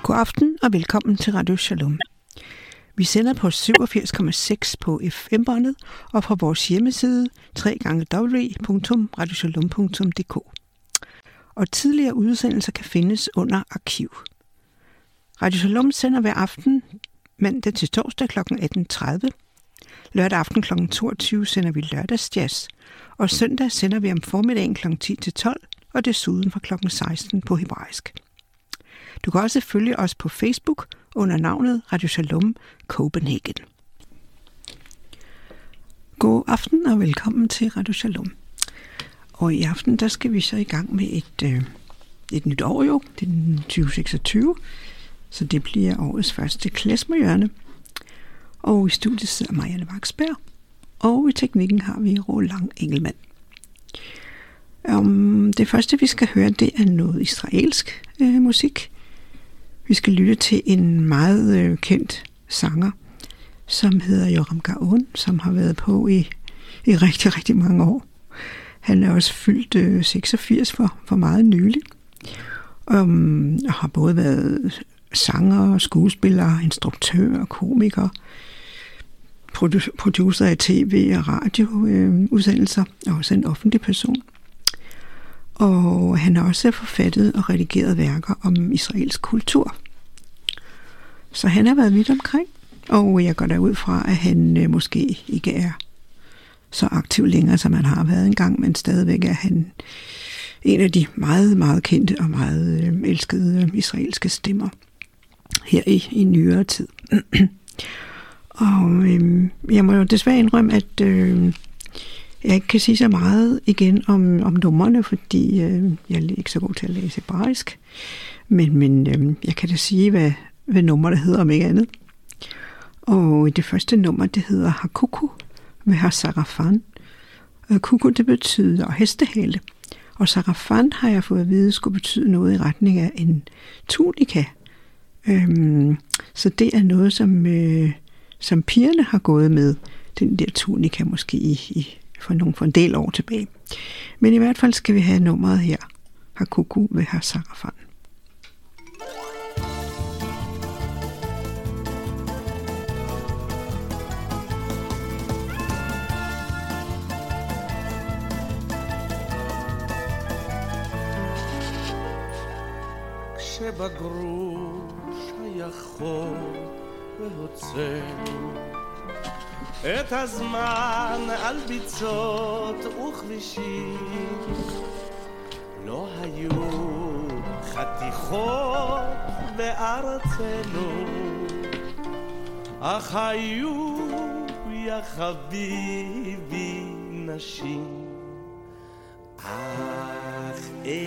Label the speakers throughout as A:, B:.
A: God aften og velkommen til Radio Shalom. Vi sender på 87,6 på FM-båndet og fra vores hjemmeside www.radioshalom.dk. Og tidligere udsendelser kan findes under arkiv. Radio Shalom sender hver aften mandag til torsdag kl. 18.30. Lørdag aften kl. 22 sender vi lørdagsjazz, og søndag sender vi om formiddagen kl. 10 til 12 og desuden fra kl. 16 på hebraisk. Du kan også følge os på Facebook under navnet Radio Shalom Copenhagen. God aften og velkommen til Radio Shalom. Og i aften der skal vi så i gang med et nyt år jo. Det er 2026, så det bliver årets første klezmerhjørne. Og i studiet sidder Marianne Vaksberg, og i teknikken har vi Roland Engelmann. Det første vi skal høre, det er noget israelsk musik. Vi skal lytte til en meget kendt sanger, som hedder Yoram Gaon, som har været på i rigtig, rigtig mange år. Han er også fyldt 86 for meget nylig, og har både været sanger, skuespiller, instruktør og komiker, producer af tv- og radioudsendelser, og også en offentlig person. Og han har også forfattet og redigeret værker om israelsk kultur. Så han har været vidt omkring, og jeg går derud fra, at han måske ikke er så aktiv længere, som han har været engang, men stadigvæk er han en af de meget, meget kendte og meget elskede israelske stemmer her i nyere tid. Og jeg må jo desværre indrømme, at jeg ikke kan sige så meget igen om numrene, fordi jeg er ikke så god til at læse hebraisk. Men jeg kan da sige, hvad nummeret hedder, om ikke andet. Og det første nummer, det hedder Hakuku med Hasarafan. Kuku, det betyder hestehale. Og sarafan har jeg fået at vide, skulle betyde noget i retning af en tunika. Så det er noget, som pigerne har gået med, den der tunika måske for en del år tilbage. Men i hvert fald skal vi have nummeret her, Hakuku ved Hasarafan.
B: כשבגרוש היכול והוצאנו את הזמן על ביצות וכבישים, לא היו חתיכות בארצנו, אך היו יא חביבי נשים. אך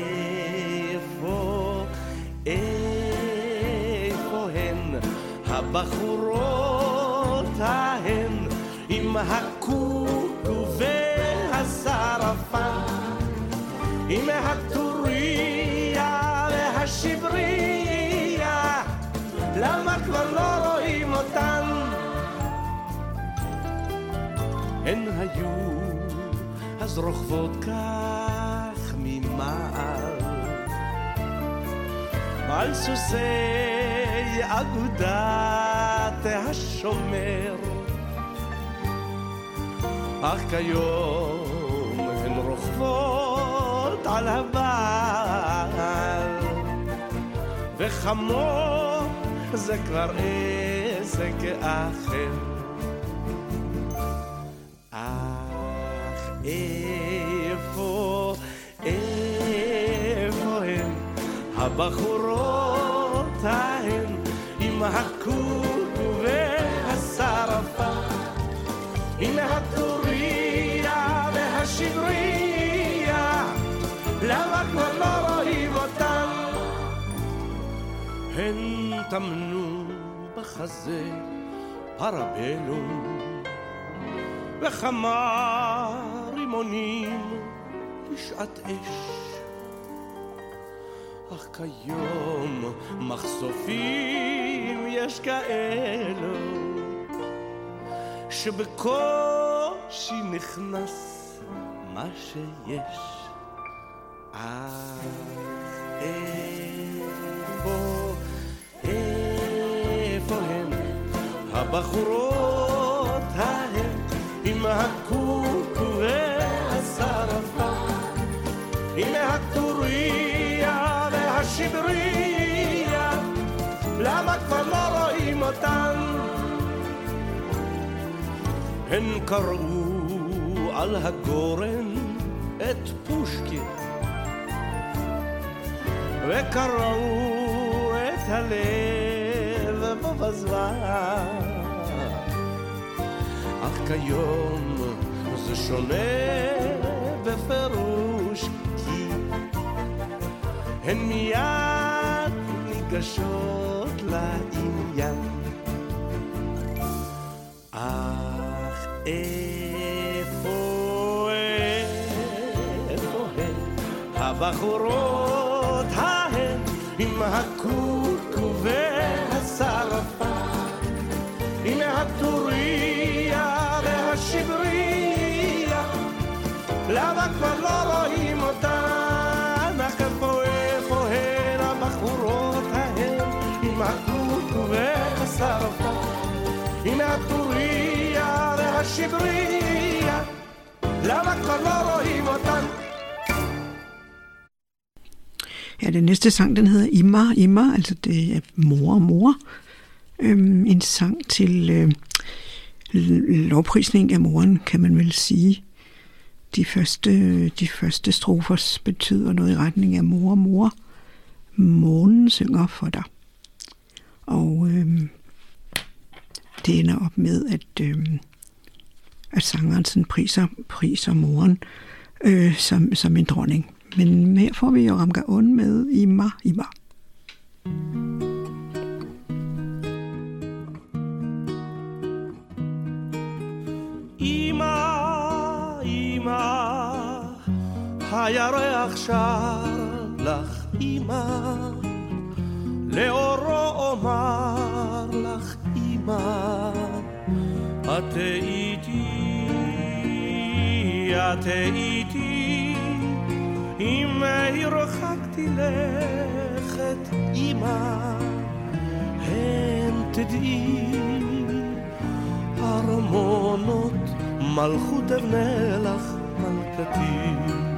B: איפה הן הבחורות ההן עם הקוקו והסרפן, עם הטוריה והשבריה, למה כבר לא רואים אותן? הן היו אז רוכבות כך ממעל על סוסי אגודת השומר, אך כיום הן רוכבות על הבעל, וחמור זה כבר עסק אחר. אך איפה הן הבחורות ההן עם הקוקו והסרפן, עם הטוריה והשבריה, למה כבר לא רואים אותן? הן טמנו בחזה פרבלום וכמה רימונים בשעת אש, אך כיום מחשופים יש כאלו שבקושי נכנס מה שיש. אך איפה הן הבחורות ההן עם הקוקו והשרפה, עם הטוריה והשבריה, למה כבר לא רואים אותן? הן קראו על הגורן את פושקין וקראו את הלב בבזבז, אך כיום זה שונה בפירוש, כי הן מיד ניגשות לעניין. אך איפה הן הבחורות ההן עם הקוקו והשרפה, עם הטוריה והשבריה, למה כבר לא רואים אותן? אך איפה הן הבחורות ההן עם הקוקו והשרפה, עם הטוריה והשבריה, למה כבר לא רואים אותן?
A: Ja, den næste sang, den hedder Immer, altså det er mor. En sang til lovprisning af moren, kan man vel sige. De første strofers betyder noget i retning af mor. Månen synger for dig. Og det ender op med, at sangeren sådan priser moren som en dronning. Men her får vi jo Ramgaon med Immer.
B: אמא, הירח שר לך אמא, לאורו אומר לך אמא, את איתי, אם הרחקתי לכת אמא, הן תדעי ארמונות מלכות אבנה לך מלכתי,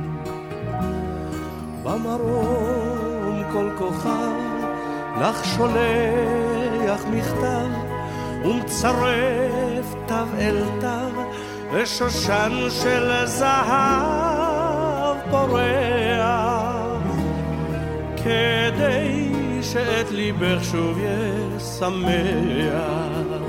B: במרום כל כוכב לך שולח מכתב, ומצרף תו אל תו ושושן של זהב פורח, כדי שאת ליבך שוב ישמח.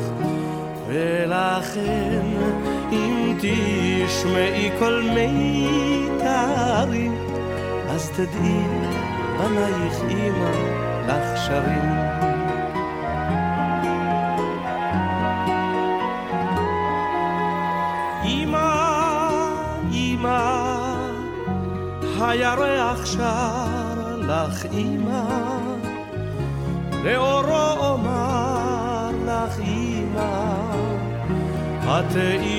B: ולכן אם תשמעי כל מיתרי, אז תדעי בנייך אמא לך שרים. אמא, הירח שר לך אמא, לאורו אומר לך אמא, את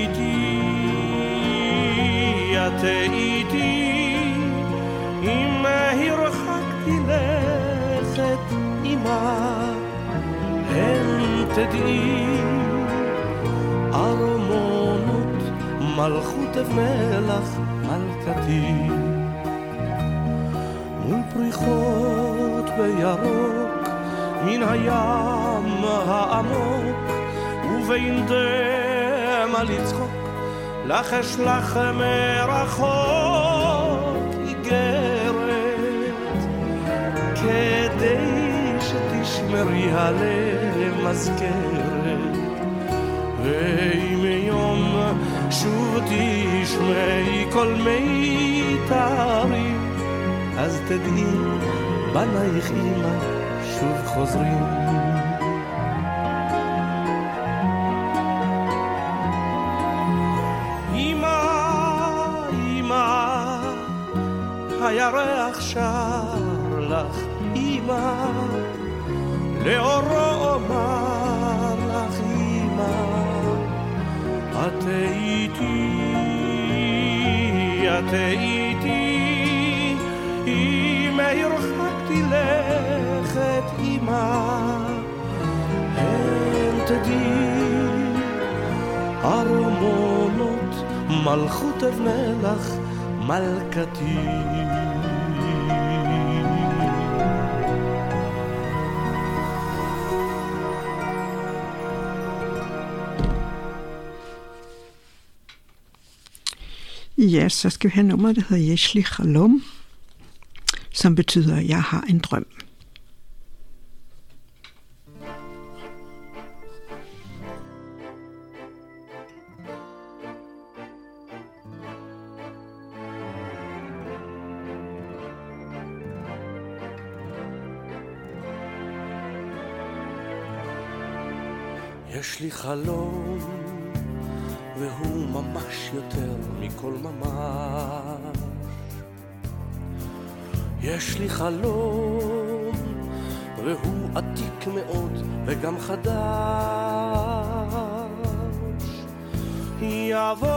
B: איתי, אם הרחקתי לכת אמא, הן תדעי ארמונות מלכות אבנה לך מלכתי, מול פריחות בירוק מן הים העמוק, ובין דמע לצחוק לך אשלח מרחוק איגרת, כדי שתשמרי הלב מזכרת, ואם יום שוב תשמעי כל מיתרי, אז תדעי בנייך אמא שוב חוזרים. הירח שר לך אמא, לאורו אומר לך אמא, את איתי, אם הרחקתי לכת אמא, תדעי ארמונות מלכות אבנה לך מלכתי
A: Ja, så skal vi have nummer, der hedder Yeshli Chalom, som betyder, jeg har en drøm.
B: יש לי חלום והוא ממש יותר מכל ממש יש לי חלום והוא עתיק מאוד וגם חדש יבוא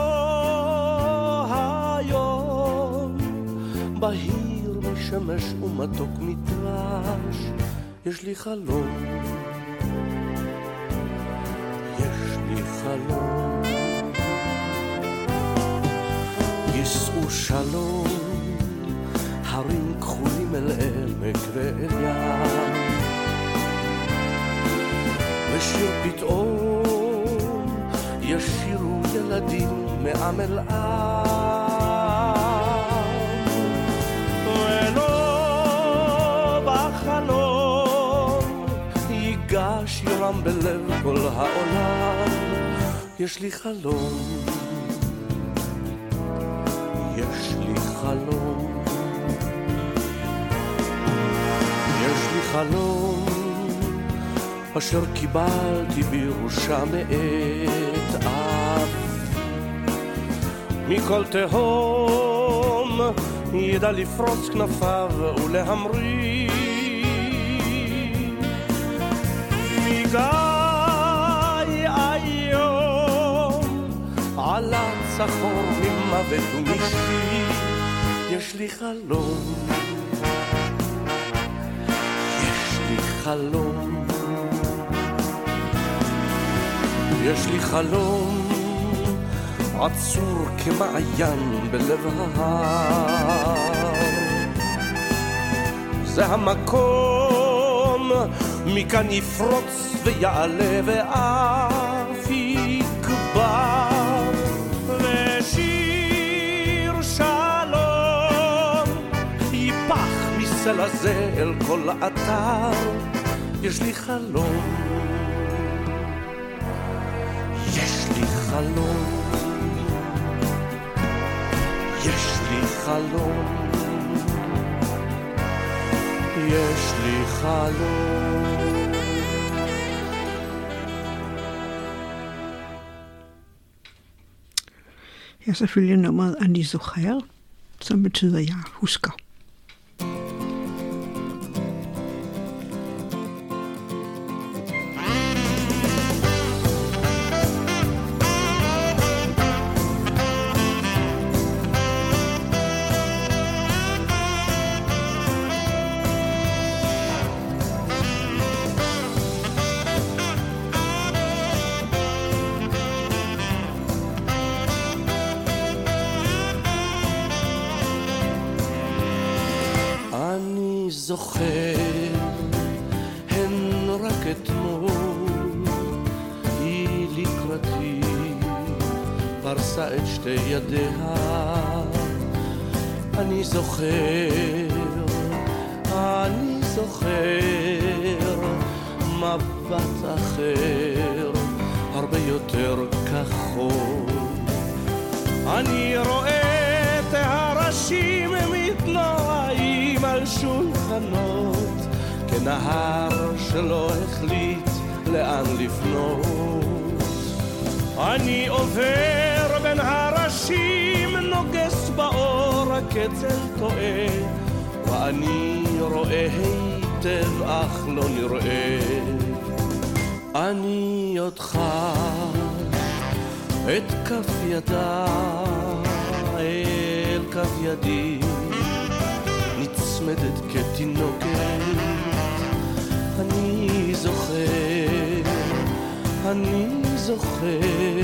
B: היום בהיר משמש ומתוק מדרש יש לי חלום חלום ייסעו שלום הרים כחולים אל עמק ואל ים ושיר פתאום ישירו ילדים מעם אל עם ולא בחלום ייגש יורם בלב כל העולם יש לי חלום יש לי חלום יש לי חלום אשר קיבלתי בירושה מאת אב מכל תהום ידע לפרוץ כנפיו ולהמריא עלה צחור ממוות ומשבי יש לי חלום יש לי חלום יש לי חלום עצור כמעיין בלב ההר זה המקום מכאן יפרוץ ויעלה ואף יקבר ושיר שלום ייפח מסלע זה אל כל אתר יש לי חלום יש לי חלום יש לי חלום יש לי חלום
A: Ja, selvfølgelig nummeret Ani Zocher, som betyder, jeg husker.
B: זוכר, הן רק אתמול, היא לקראתי, פרסה את שתי ידיה. אני זוכר, מבט אחר, הרבה יותר כחול. אני רואה את הראשים מתנועים על שולחנות, כנהר שלא החליט לאן לפנות. אני עובר בין הראשים, נוגס באור הקצל טועה, ואני רואה היטב אך לא נראה. אני עוד חש את כף ידה אל כף ידי, נצמדת כתינוקת. אני זוכר, אני זוכר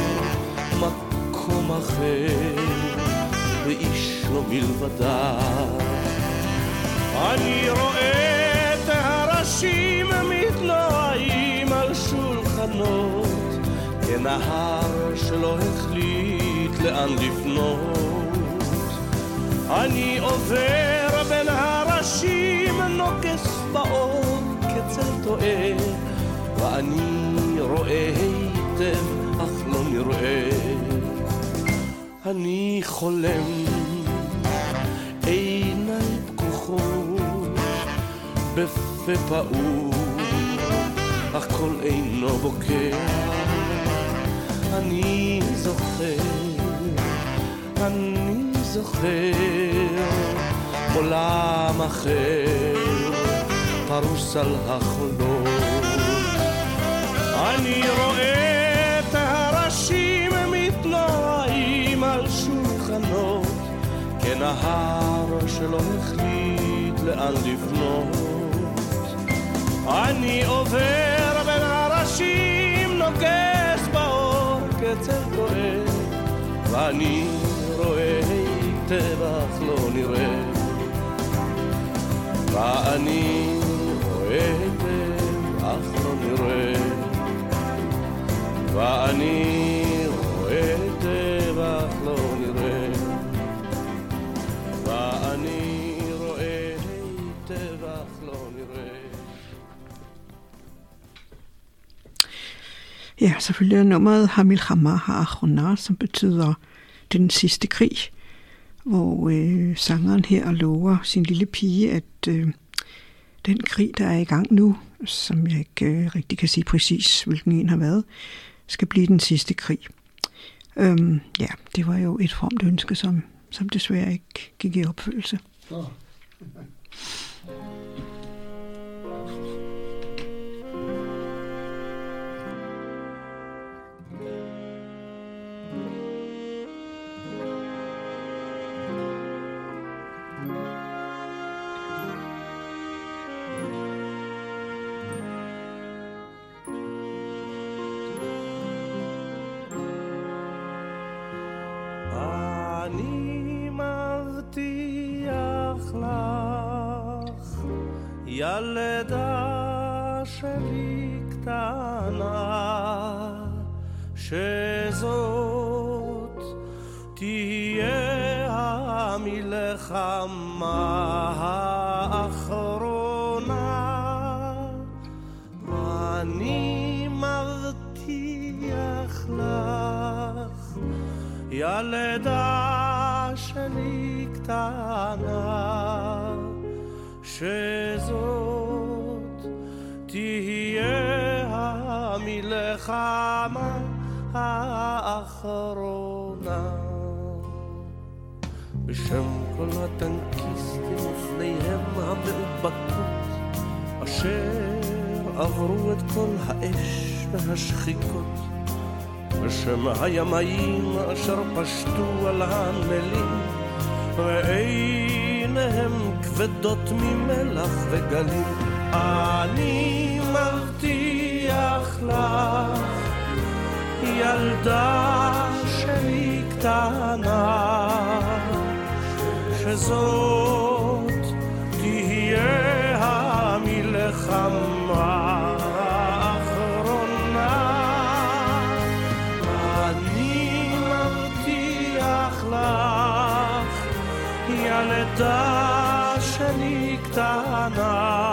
B: מקום אחר ואיש לא מלבדה. אני רואה את הראשים מתנועים על שולחנות כנהר שלא החליט לאן לפנות. אני עובר בין הראשים נוגס באור כצל טועה, ואני רואה היטב אך לא נראה. אני חולם עיניי פקוחות בפה פעור, אך כל אינו בוקע. אני זוכר עולם אחר פרוס על החולות. אני רואה את הראשים מתנועים על שולחנות כנהר שלא החליט לאן לפנות. אני עובר בין הראשים נוגס באור כצל טועה, ואני רואה היטב אך לא נראה. ואני רואה היטב אך לא נראה. ואני רואה היטב אך לא נראה. ואני רואה היטב אך לא נראה.
A: Ja, selvfølgelig er nummeret Hamilchama Ha'achronah, som betyder den sidste krig, hvor sangeren her lover sin lille pige, at den krig, der er i gang nu, som jeg ikke rigtig kan sige præcis, hvilken en har været, skal blive den sidste krig. Ja, det var jo et fromt ønske, som desværre ikke gik i opfyldelse.
B: ילדה שלי קטנה, שזאת תהיה המלחמה האחרונה. אני מבטיח לך, ילדה שלי קטנה, שזאת תהיה המלחמה האחרונה. בשם כל הטנקיסטים ופניהם המאובקות, אשר עברו את כל האש והשחיקות, בשם הימאים אשר פשטו על הנמלים ועיניהם כבדות ממלח וגלים, אני מבטיח לך, ילדה שלי קטנה, שזאת תהיה המלחמה האחרונה. אני מבטיח לך, ילדה שלי קטנה,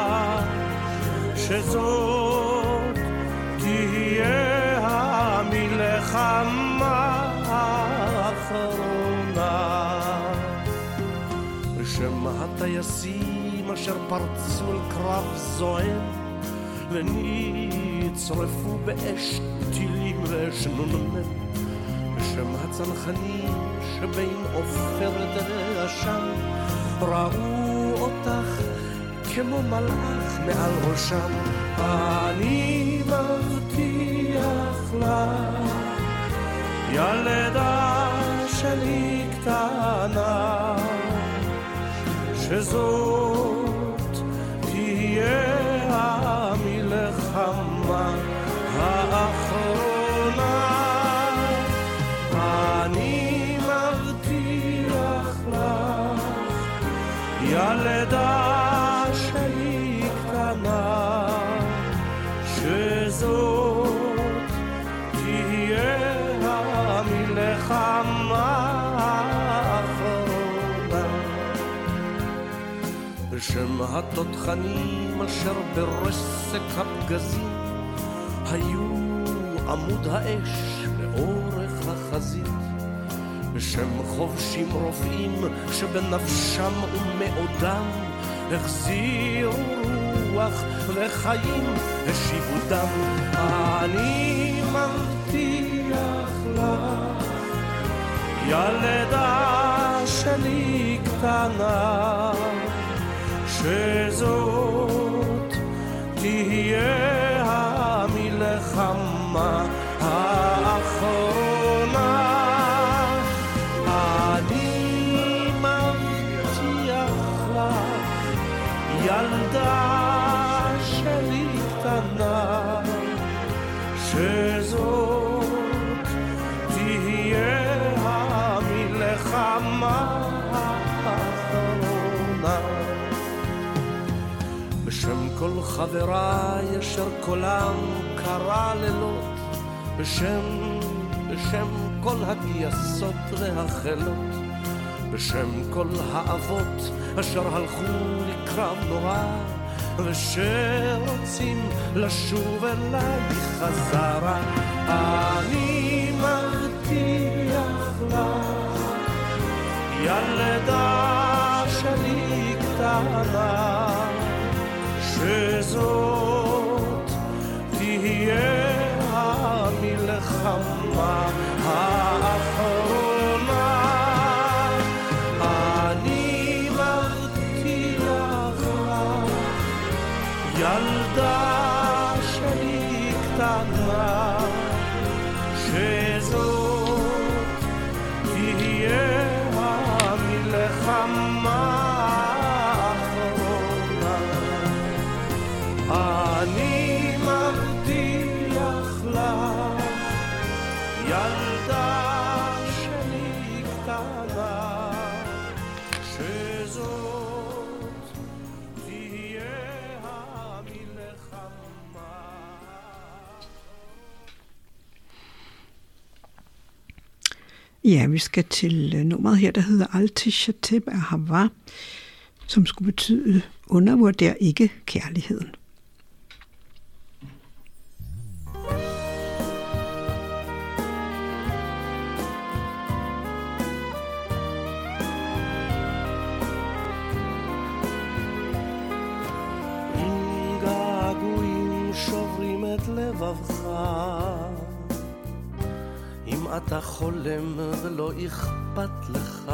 B: שזאת תהיה המלחמה האחרונה. בשם הטייסים אשר פרצו אל קרב זועם ונצרפו באש טילים ואש נ"מ, בשם הצנחנים שבין עופרת רעשם ראו אותך כמו מלאך מעל ראשם, אני מבטיח לך, ילדה שלי קטנה, שזאת תהיה המלחמה האחרונה. ילדה שלי קטנה, שזאת תהיה המלחמה האחרונה. בשם התותחנים אשר ברסק הפגזים היו עמוד האש לאורך החזית, בשם חובשים רופאים שבנפשם ומאודם החזירו רוח וחיים השיבו דם. אני מבטיח לך ילדה שלי קטנה, שזאת תהיה המלחמה האחרונה. אני מבטיח לך ילדה שלי קטנה, שזאת תהיה המלחמה האחרונה. בשם כל חבריי אשר קולם קרא לילות, בשם כל הגייסות והחילות, בשם כל האבות אשר הלכו לקרב נורא ושרוצים לשוב אליי חזרה. אני מבטיח לך ילדה שלי קטנה, שזאת תהיה המלחמה האחרונה. אני מבטיח לך ילדה שלי קטנה, שזאת תהיה המלחמה האחרונה. אני מבטיח לך ילדה שלי קטנה, שזאת תהיה המלחמה.
A: Ja, vi skal til nummeret her, der hedder Alte Chateb af Hava, som skulle betyde undervurder ikke kærligheden.
B: אם געגועים שוברים את לבבך, אם אתה חולם ולא אכפת לך,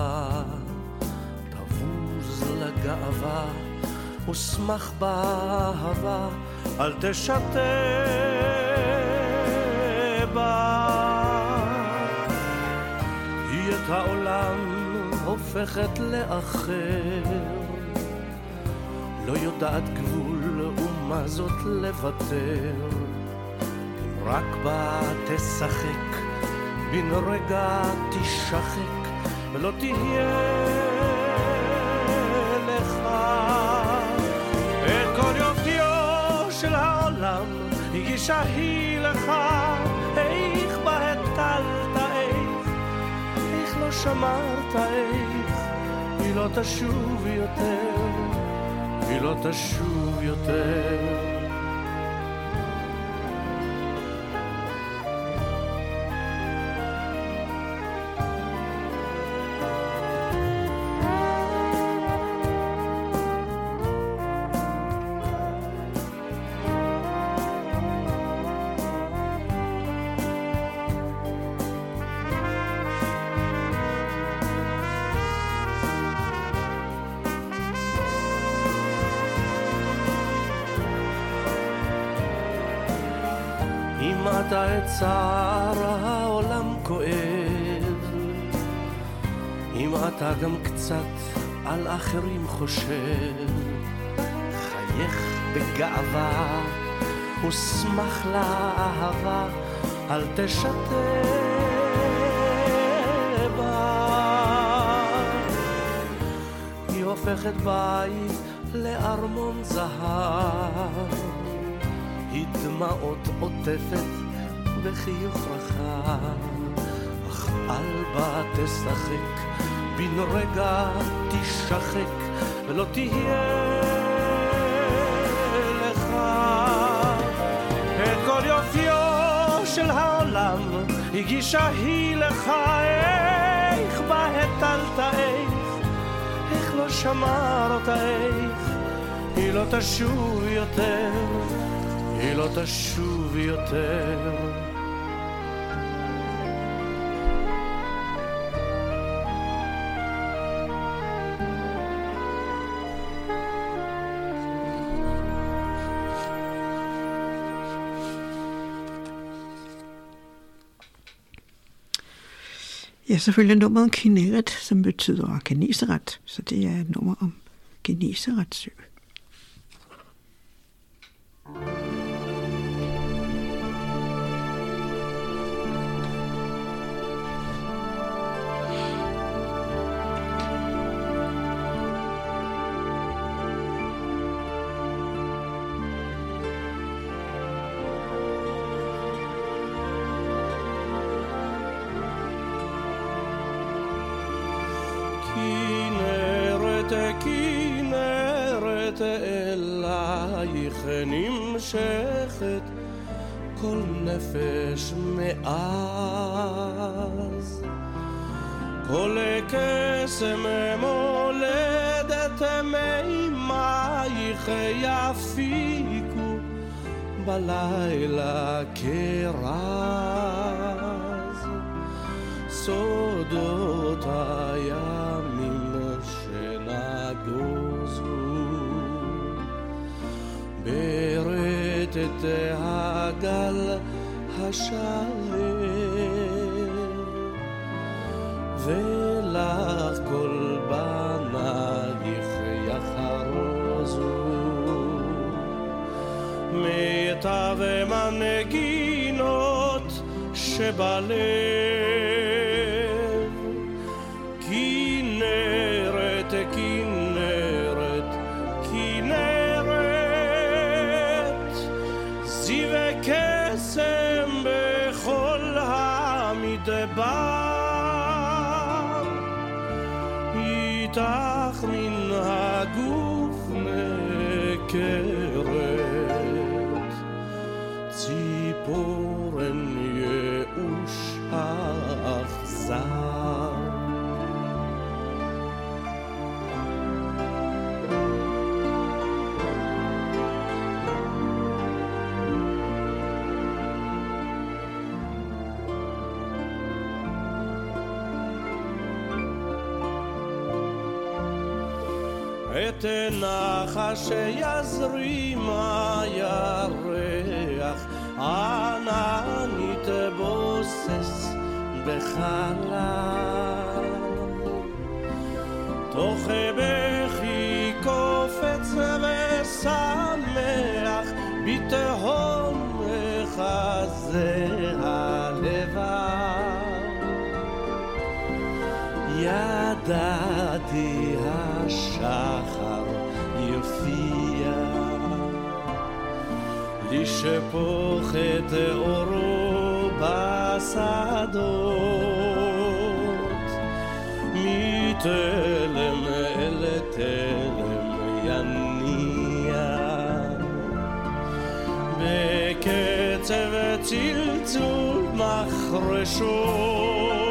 B: תבוז לגאווה ושמח באהבה, אל תשתה בה. היא את העולם הופכת לאחר, לא יודעת גבול ומה זאת לוותר. אם רק בה תשחק, בן רגע תשחק ולא תהיה לך. את כל יופיו של העולם הגישה היא לך, איך בה הטלת, איך לא שמרת, איך היא לא תשוב יותר, היא לא תשוב יותר. אם אתה את צער העולם כואב, אם אתה גם קצת על אחרים חושב, חייך בגאווה ושמח לאהבה, אל תשתה בה. הופכת בית לארמון זהב, היא דמעות עוטפת בחיוך רחב, אך אל בה תשחק, בן רגע תשחק ולא תהיה לך. את כל יופיו של העולם הגישה היא לך, איך בה הטלת, איך לא שמרת, איך היא לא תשוב יותר, היא לא תשוב יותר.
A: Ja, selvfølgelig nummeret Kinneret, som betyder Geneseret, så det er et nummer om Genesarets sø.
B: כנרת אלייך נמשכת כל נפש מאז, כל קסם מולדת מימייך יפיקו בלילה כרז, סודות הימים שנגוזו ברטט הגל השלם, ולך כל בנייך יחרוזו מיטב מנגינות שבלב. כנרת, כנרת, כנרת, זיו וקסם בכל המדבר, איתך מן הגוף נקרת, ציפורן ייאוש אכזר. את נחש שיזרים הירח, עננית בוסס בחלל, תוך בכי קופץ ושמח, בתהום חזה הלבב. ידעתי השחר יופיע, לשפוך את אורו בשדות, מתלם אל תלם יניע, בקצב צלצול מחרשות.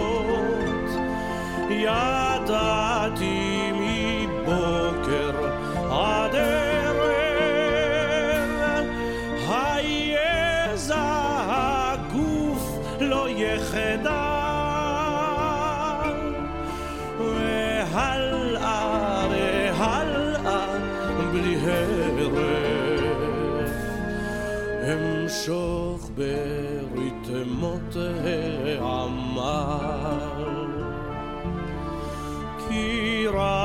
B: ידעתי מבוקר עד ערב, היזע הגוף לא יחדל, והלאה והלאה בלי הרף, המשוך בריתמות העמל. כי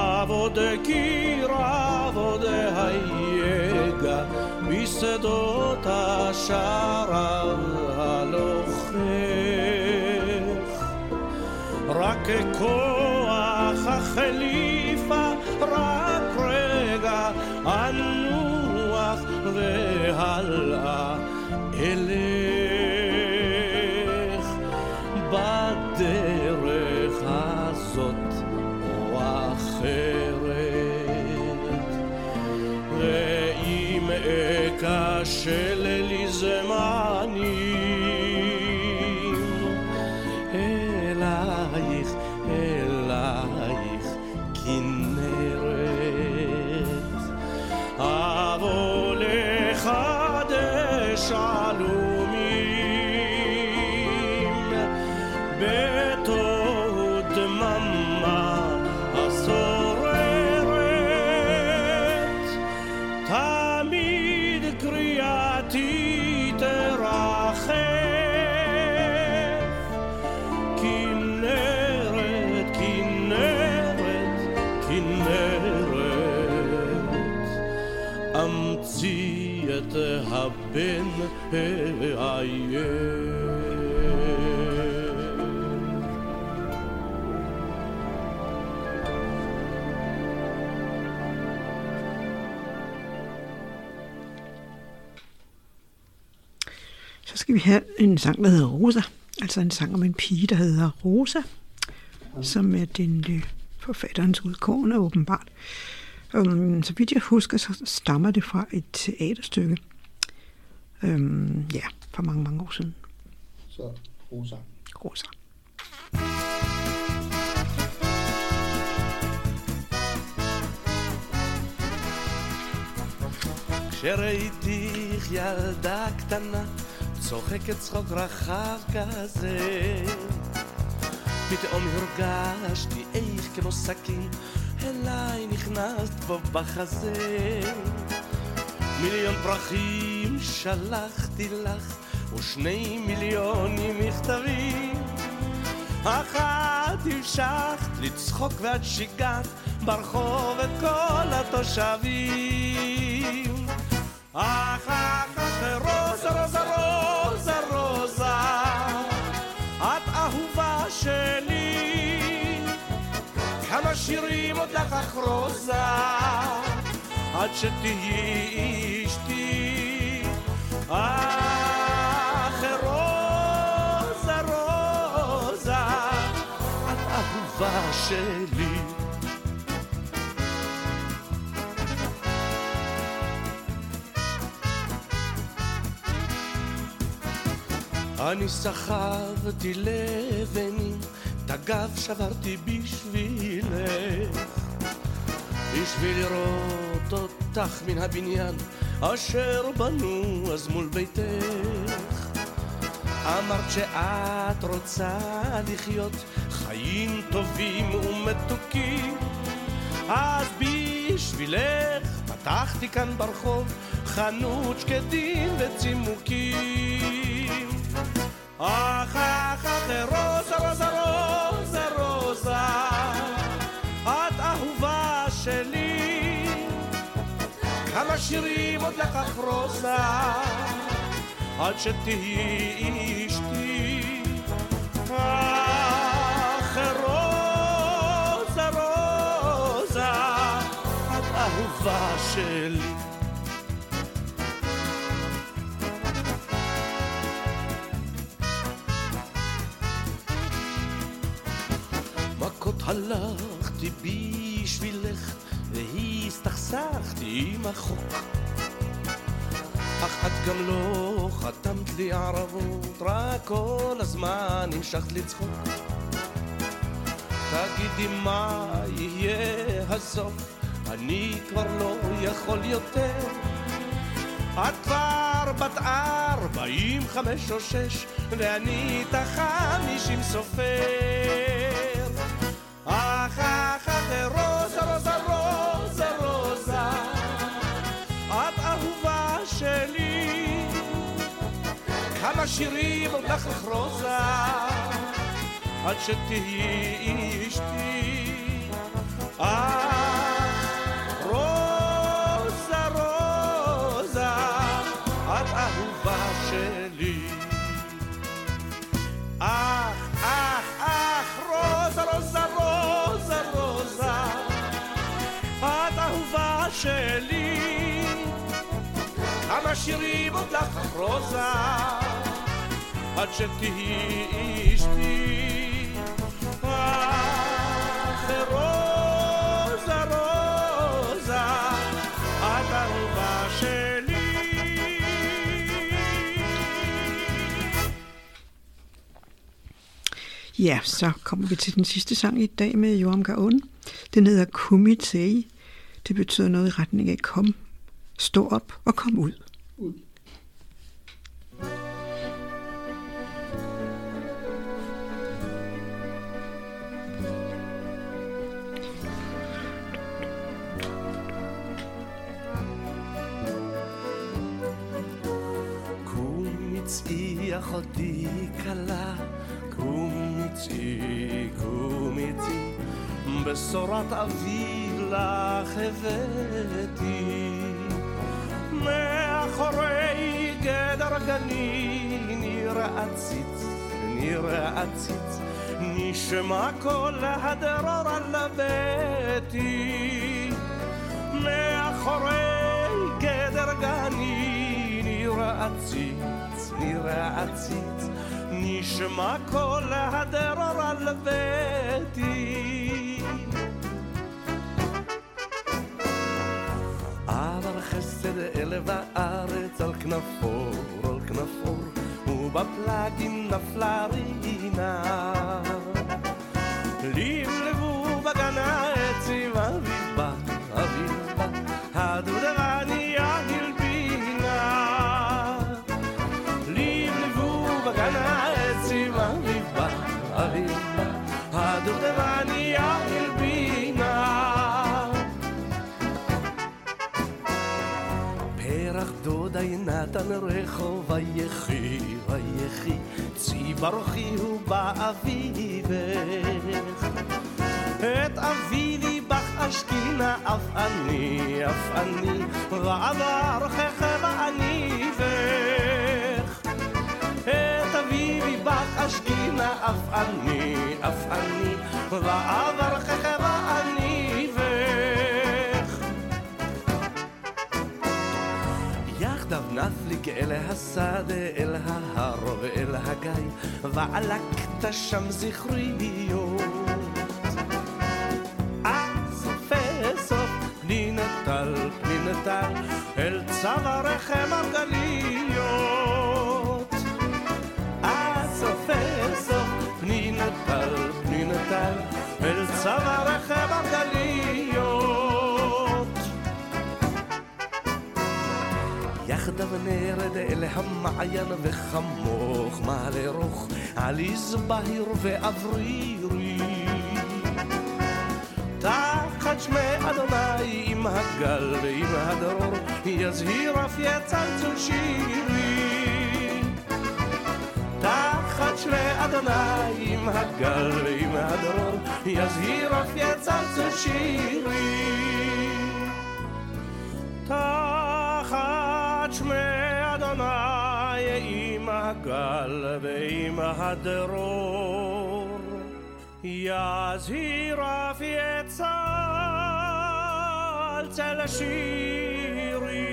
B: רבוד היגע בשדות השער הלוחך, רק כוח אך החליפה רק רגע אנוח והלאה אלך בדרך הזאת או אחרת ואם אקשל לי זמנים אלייך אלייך כנרת אבוא לחדש עלומים בתור דממה השוררת תמיד קריאתי תרחף כנרת כנרת כנרת אמציא את הבן העייר
A: Så skal vi have en sang, der hedder Rosa. Altså en sang om en pige, der hedder Rosa, som er den forfatterens udkårne åbenbart. Så vidt jeg husker, så stammer det fra et teaterstykke. Ja, for mange, mange år siden.
C: Så Rosa.
A: Rosa.
B: כשראיתיך ילדה קטנה צוחקת צחוק רחב כזה פתאום הרגשתי איך כמו סכין אליי נכנסת בו בחזה מיליון פרחים שלחתי לך ו2 מיליון מכתבים אחת המשכת לצחוק ואת שיגעת ברחוב את כל התושבים אך רוזה רוזה רוזה רוזה את אהובה שלי כמה שירים עוד לך אך רוזה עד שתהיי אשתי אך רוזה רוזה את אהובה שלי אני סחבתי לבנים, את הגב שברתי בשבילך בשביל לראות אותך מן הבניין אשר בנו אז מול ביתך אמרת שאת רוצה לחיות חיים טובים ומתוקים אז בשבילך פתחתי כאן ברחוב חנות שקדים וצימוקים אך רוזה רוזה רוזה רוזה את אהובה שלי כמה שירים עוד לקח רוזה עד שתהיי אשתי אך רוזה רוזה את אהובה שלי הלכתי בשבילך והסתכסכתי עם החוק אך את גם לא חתמת לי ערבות רק כל הזמן המשכת לצחוק תגידי מה יהיה הסוף אני כבר לא יכול יותר את כבר בת 45 או 6 ואני את 50 סופר אך רוזה רוזה רוזה רוזה את אהובה שלי כמה שירים עוד לך רוזה עד שתהיי אשתי אך רוזה רוזה את אהובה שלי אך רוזה רוזה רוזה רוזה שלי כמה שירים עוד לך רוזה עד שתהי אשתי אך רוזה רוזה את אהובה שלי.
A: Ja, så kommer vi til den sidste sang i dag med Joram Garn. Den hedder Kumitei. Det betyder noget i retning af kom, stå op og kom ud.
B: קומיצי אחותי קלה קומיצי קומיצי בשורת אבי לך הבאתי מאחורי גדר גני נראה ציץ נשמע כל הדרור על ביתי מאחורי גדר גני נראה ציץ נשמע כל הדרור על ביתי עבר חסד אל וארץ על כנפור ובפלגים נפלה רינה לבלבו בגן העצים אביבה הדודרניה גלבינה לבלבו בגן העצים אביבה הדודרניה גלבינה פרח דודי נתן רחוב ויחי צי ברוכי הוא באביבך את אביבי בך אשכינה אף אני ואברכך ואני בך את אביבי בך אשכינה אף אני ואברכך ואני בך יחדיו נפליג אל השדה אל ההר ואל הגיא ועלקת שם זכריות פנינתל אל צווארכם מרגליות סוף פנינתל אל צווארכם מרגליות יחדיו נרד אל המעיין וחמוך מעלה רוך עליז בהיר ואוורירי תחת שמי אדוני עם הגל ועם הדרור יזהיר אף יצלצל שירי תחת שמי אדוני עם הגל ועם הדרור יזהיר אף יצלצל שירי תחת שמי אדוני עם הגל ועם הדרור יזהיר אף יצלצל שירי.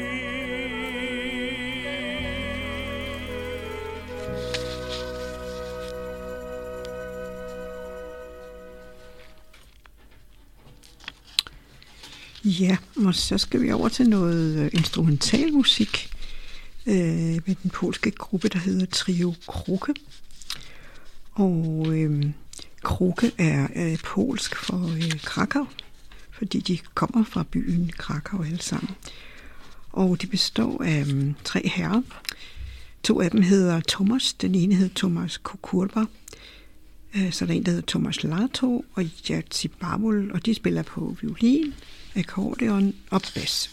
A: Ja, og så skal vi over til noget instrumental musik med den polske gruppe, der hedder Trio Kruke. Og Kruke er polsk for Krakow, fordi de kommer fra byen Krakow alle sammen. Og de består af 3 herrer. 2 af dem hedder Thomas. Den ene hedder Thomas Kukurba. Så der er en, der hedder Thomas Lato og Jerzy Bawul, og de spiller på violin, akkordeon og bas.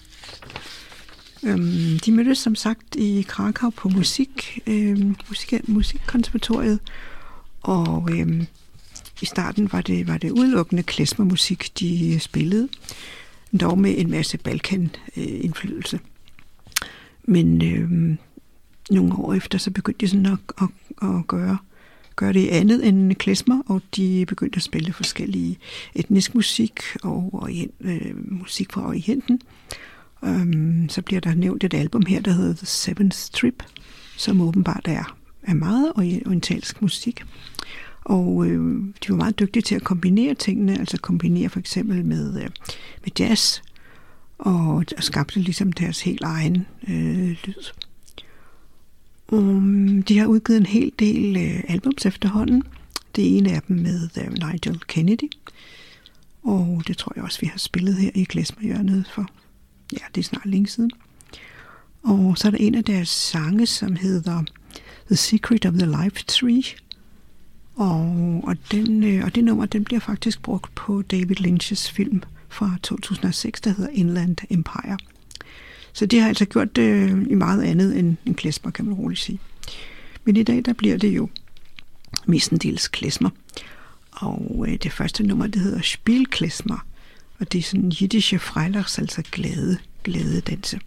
A: De mødtes som sagt i Krakow på musikkonservatoriet, og i starten var det udelukkende klezmermusik, de spillede, dog med en masse Balkan-indflydelse. Men nogle år efter, så begyndte de sådan at gøre gøre det andet end klezmer, og de begyndte at spille forskellige etnisk musik og musik fra Orienten. Så bliver der nævnt et album her, der hedder The Seventh Trip, som åbenbart er meget orientalsk musik. Og de var meget dygtige til at kombinere tingene, altså kombinere for eksempel med jazz, og skabte ligesom deres helt egen lyd. De har udgivet en hel del albums efterhånden. Det ene af dem med Nigel Kennedy, og det tror jeg også, vi har spillet her i klezmerhjørnet for, ja, det er snart længe siden. Og så er der en af deres sange, som hedder The Secret of the Life Tree, og det nummer, den bliver faktisk brugt på David Lynch's film fra 2006, der hedder Inland Empire. Så de har altså gjort det i meget andet end klezmer, kan man roligt sige. Men i dag, der bliver det jo mestendels klezmer. Og det første nummer, det hedder Spielklezmer, og det er sådan jiddische Freilachs, altså glade danse.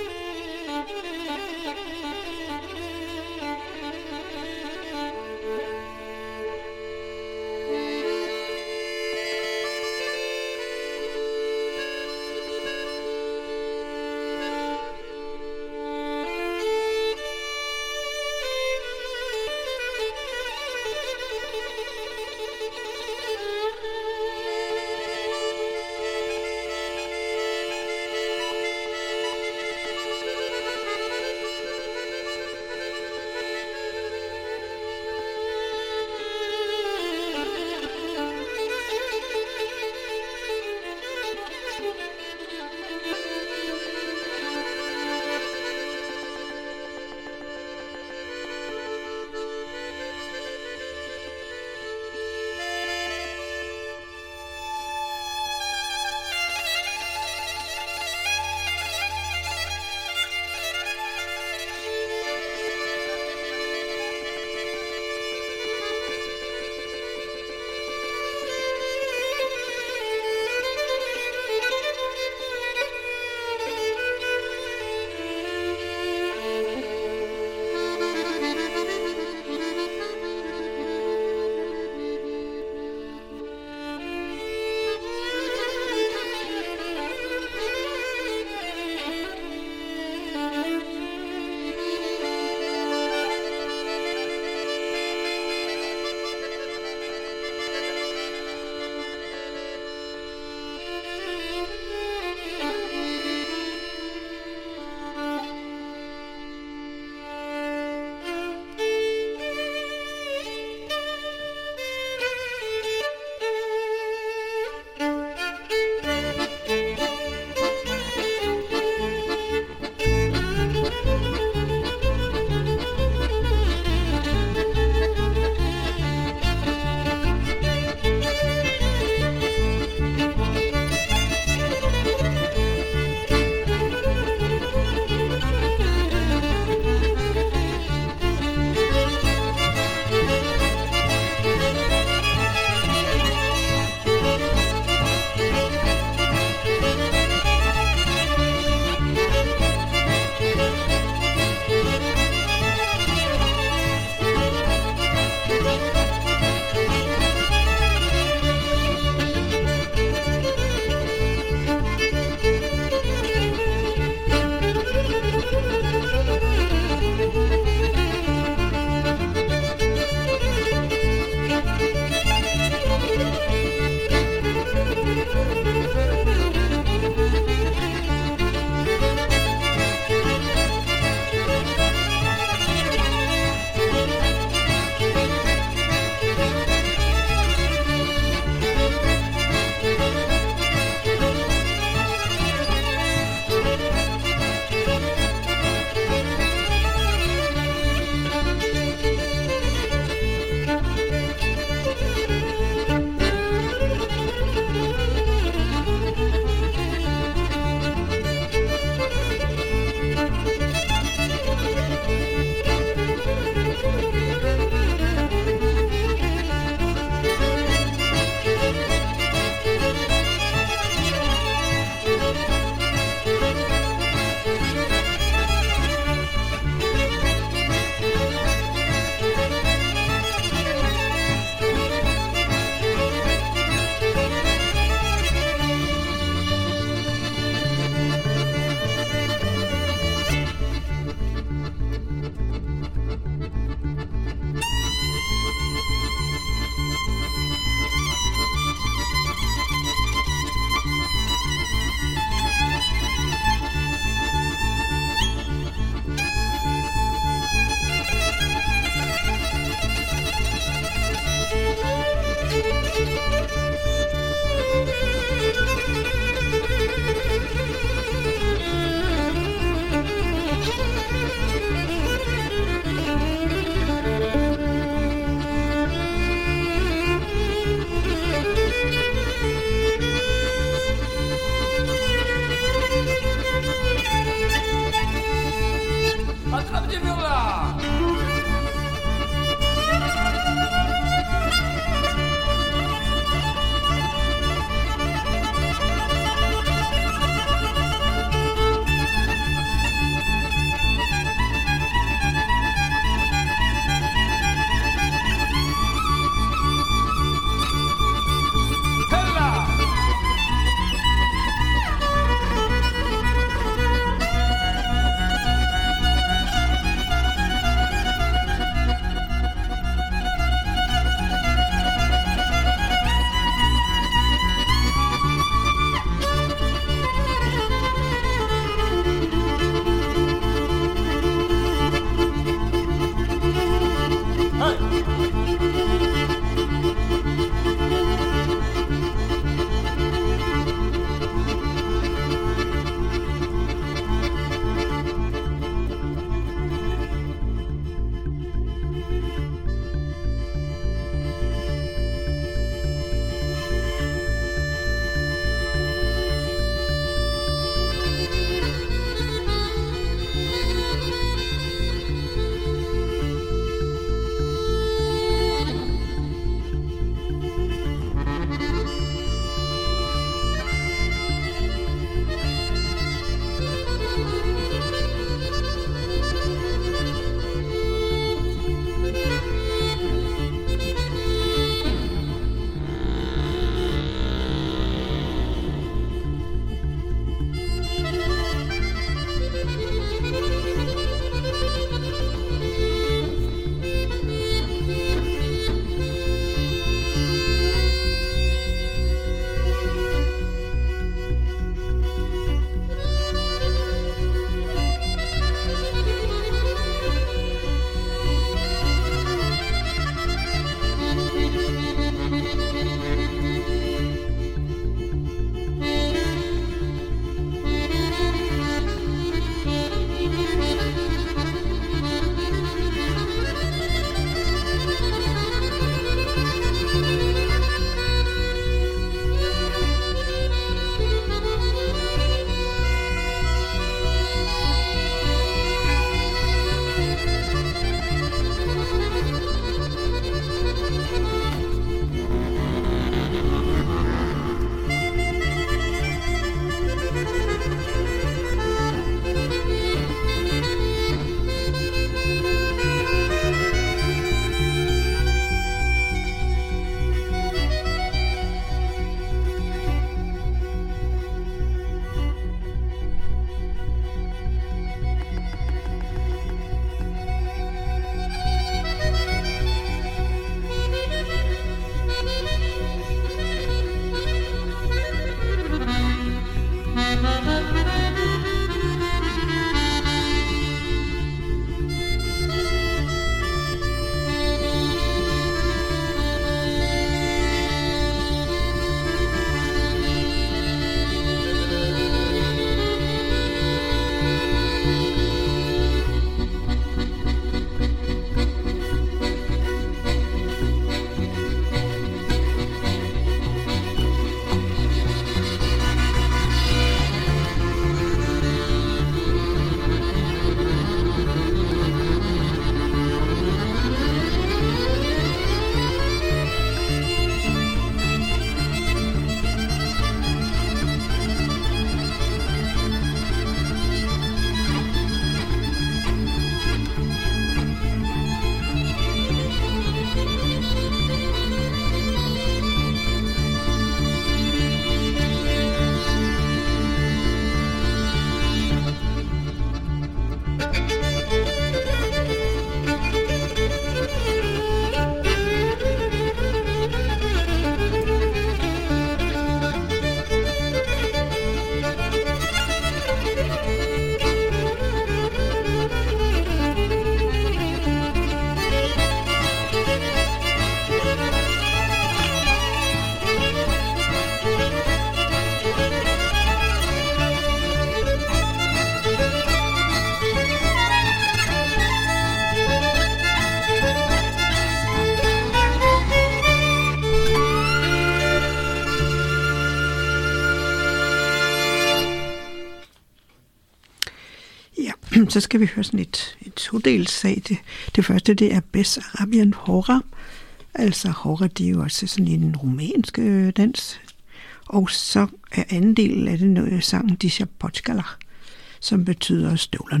A: så skal vi høre sådan et todelt sag. Det første, det er Bessarabian Hora. Altså Hora, det er jo også sådan en romansk dans. Og så er anden del af det noget sangen Disha Potskala, som betyder støvlerne.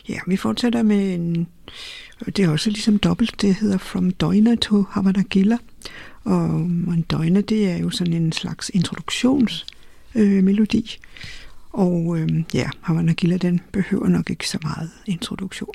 A: Ja, vi fortsætter med en... Det er også ligesom dobbelt. Det hedder From Doina to Havana Gilla. Og en Doina, det er jo sådan en slags introduktionsmelodi. Og ja, Havana Gilla, den behøver nok ikke så meget introduktion.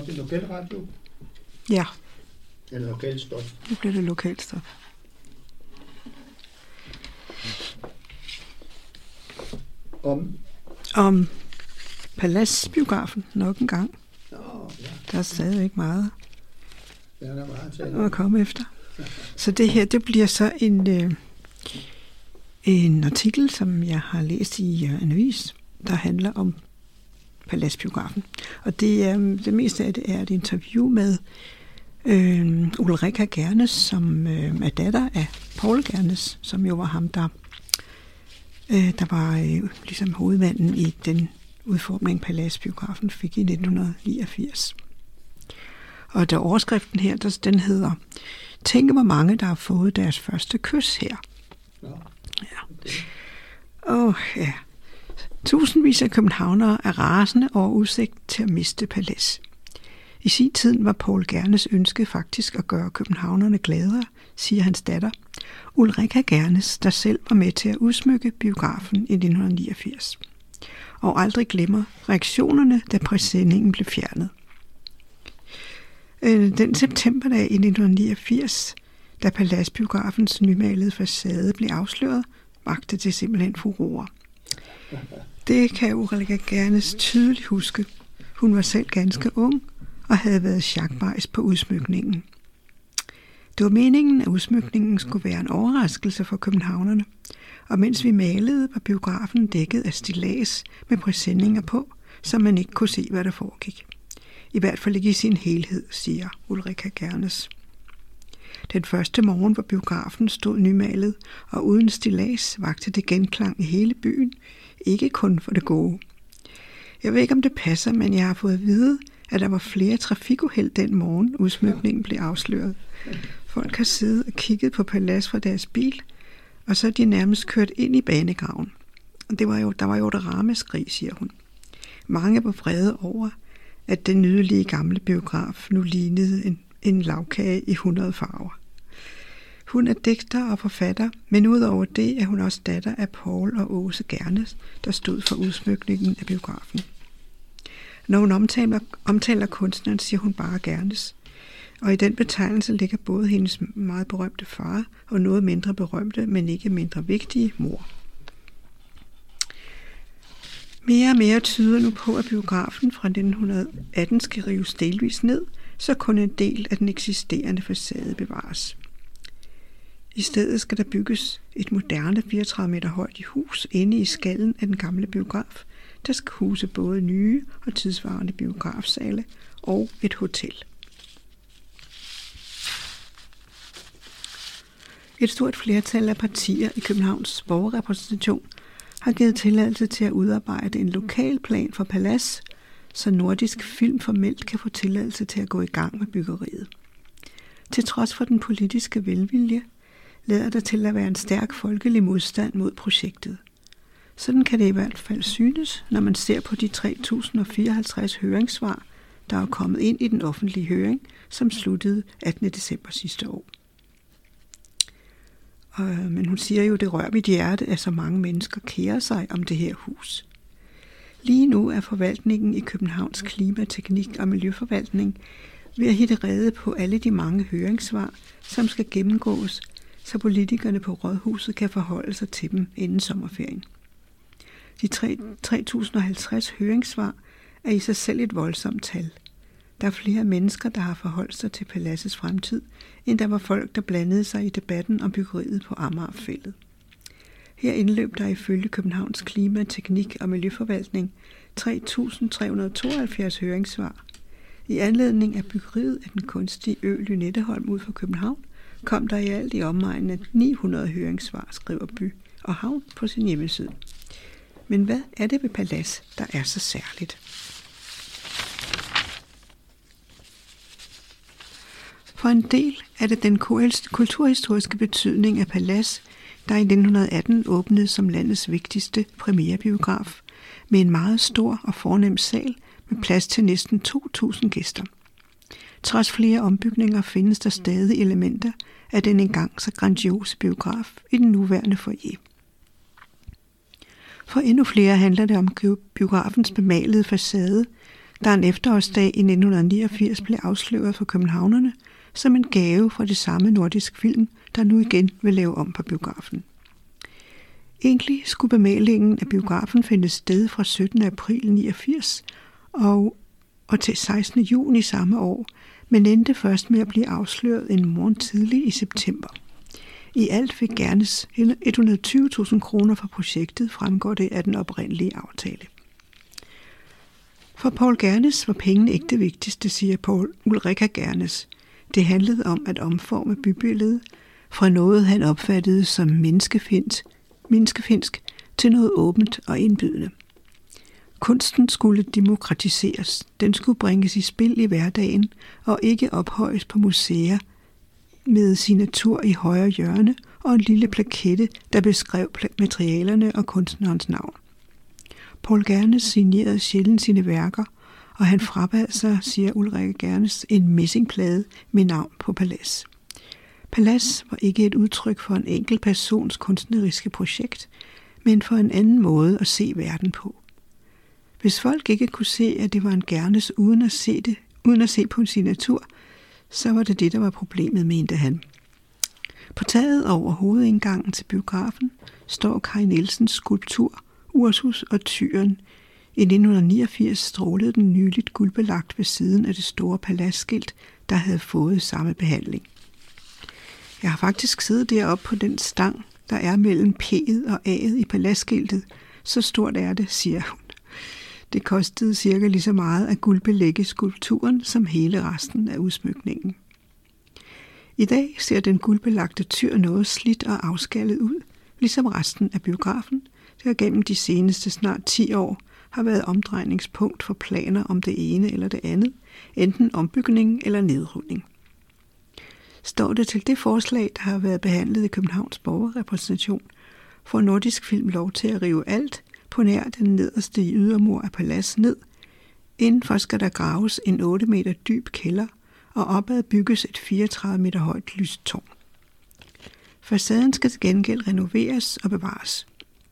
C: også det lokalradio?
A: Ja,
C: Eller lokalstof?
A: nu bliver det lokalstof. Om Paladsbiografen nok en gang.
C: Ja.
A: Der er stadig ikke meget
C: Ja, der er meget
A: at komme efter. Så det her, det bliver så en artikel, som jeg har læst i en avis, der handler om Paladsbiografen. Og det meste af det er et interview med Ulrika Gernes, som er datter af Poul Gernes, som jo var ham, der var ligesom hovedmanden i den udformning, Paladsbiografen fik i 1989. Og der overskriften her, den hedder: Tænk, hvor mange, der har fået deres første kys her. Ja. Tusindvis af københavnere er rasende over udsigt til at miste Palads. I sin tid var Poul Gernes ønske faktisk at gøre københavnerne gladere, siger hans datter, Ulrika Gernes, der selv var med til at udsmykke biografen i 1989. Og aldrig glemmer reaktionerne, da præsendingen blev fjernet. Den septemberdag i 1989, da Paladsbiografens nymalede facade blev afsløret, vagte det simpelthen furore. Det kan Ulrika Gernes tydeligt huske. Hun var selv ganske ung og havde været sjakbajs på udsmykningen. Det var meningen, at udsmykningen skulle være en overraskelse for københavnerne, og mens vi malede, var biografen dækket af stillads med præsendinger på, så man ikke kunne se, hvad der foregik. I hvert fald ikke i sin helhed, siger Ulrika Gernes. Den første morgen, hvor biografen stod nymalet og uden stillads, vagte det genklang i hele byen, ikke kun for det gode. Jeg ved ikke, om det passer, men jeg har fået at vide, at der var flere trafikuheld den morgen, udsmykningen blev afsløret. Folk har siddet og kigget på Palads fra deres bil, og så er de nærmest kørt ind i banegraven. Der var jo et ramaskrig, siger hun. Mange var vrede over, at den nydelige gamle biograf nu lignede en lagkage i 100 farver. Hun er digter og forfatter, men udover det er hun også datter af Poul og Åse Gernes, der stod for udsmykningen af biografen. Når hun omtaler kunstneren, siger hun bare Gernes. Og i den betegnelse ligger både hendes meget berømte far og noget mindre berømte, men ikke mindre vigtige mor. Mere og mere tyder nu på, at biografen fra 1918 skal rives delvis ned, så kun en del af den eksisterende facade bevares. I stedet skal der bygges et moderne 34 meter højt hus inde i skallen af den gamle biograf, der skal huse både nye og tidsvarende biografsale og et hotel. Et stort flertal af partier i Københavns borgerrepræsentation har givet tilladelse til at udarbejde en lokalplan for Palads, så Nordisk Film formelt kan få tilladelse til at gå i gang med byggeriet. Til trods for den politiske velvilje, lader der til at være en stærk folkelig modstand mod projektet. Sådan kan det i hvert fald synes, når man ser på de 3.054 høringssvar, der er kommet ind i den offentlige høring, som sluttede 18. december sidste år. Men hun siger jo, det rører mit hjerte, at så mange mennesker kærer sig om det her hus. Lige nu er forvaltningen i Københavns Klima-, Teknik- og Miljøforvaltning ved at hitte rede på alle de mange høringssvar, som skal gennemgås, så politikerne på Rådhuset kan forholde sig til dem inden sommerferien. De 3.050 høringssvar er i sig selv et voldsomt tal. Der er flere mennesker, der har forholdt sig til Paladsets fremtid, end der var folk, der blandede sig i debatten om byggeriet på Amagerfældet. Her indløb der ifølge Københavns Klima-, Teknik- og Miljøforvaltning 3.372 høringssvar. I anledning af byggeriet af den kunstige ø Lynetteholm ud for København kom der i alt i omegnen af 900 høringssvar, skriver By og Havn på sin hjemmeside. Men hvad er det ved Palads, der er så særligt? For en del er det den kulturhistoriske betydning af Palads, der i 1918 åbnede som landets vigtigste premierebiograf, med en meget stor og fornem sal med plads til næsten 2.000 gæster. Trods flere ombygninger findes der stadig elementer af den engang så grandiose biograf i den nuværende foyer. For endnu flere handler det om biografens bemalede facade, der en efterårsdag i 1989 blev afsløret for københavnerne som en gave fra det samme Nordisk Film, der nu igen vil lave om på biografen. Egentlig skulle bemalingen af biografen finde sted fra 17. april 89 og til 16. juni samme år, men endte først med at blive afsløret en morgen tidlig i september. I alt fik Gernes 120.000 kroner for projektet, fremgår det af den oprindelige aftale. For Poul Gernes var pengene ikke det vigtigste, siger Ulrika Gernes. Det handlede om at omforme bybilledet fra noget, han opfattede som menneskefinsk til noget åbent og indbydende. Kunsten skulle demokratiseres. Den skulle bringes i spil i hverdagen og ikke ophøjes på museer med signatur i højre hjørne og en lille plakette, der beskrev materialerne og kunstnerens navn. Poul Gernes signerede sjældent sine værker, og han frabad sig, siger Ulrika Gernes, en messingplade med navn på Palads. Palads var ikke et udtryk for en enkelt persons kunstneriske projekt, men for en anden måde at se verden på. Hvis folk ikke kunne se, at det var en Gernes uden at se på en signatur, så var det det, der var problemet, mente han. På taget over hovedindgangen til biografen står Kai Nielsens skulptur Ursus og Tyren. I 1989 strålede den nyligt guldbelagt ved siden af det store paladsskilt, der havde fået samme behandling. Jeg har faktisk siddet deroppe på den stang, der er mellem P'et og A'et i paladsskiltet. Så stort er det, siger hun. Det kostede cirka lige så meget at guldbelægge skulpturen som hele resten af udsmykningen. I dag ser den guldbelagte tyr noget slidt og afskallet ud, ligesom resten af biografen, der gennem de seneste snart 10 år har været omdrejningspunkt for planer om det ene eller det andet, enten ombygning eller nedrydning. Står det til det forslag, der har været behandlet i Københavns borgerrepræsentation, får Nordisk Film lov til at rive alt på nær den nederste ydermur af Palads ned. Indenfor skal der graves en 8 meter dyb kælder, og opad bygges et 34 meter højt lystårn. Facaden skal til gengæld renoveres og bevares.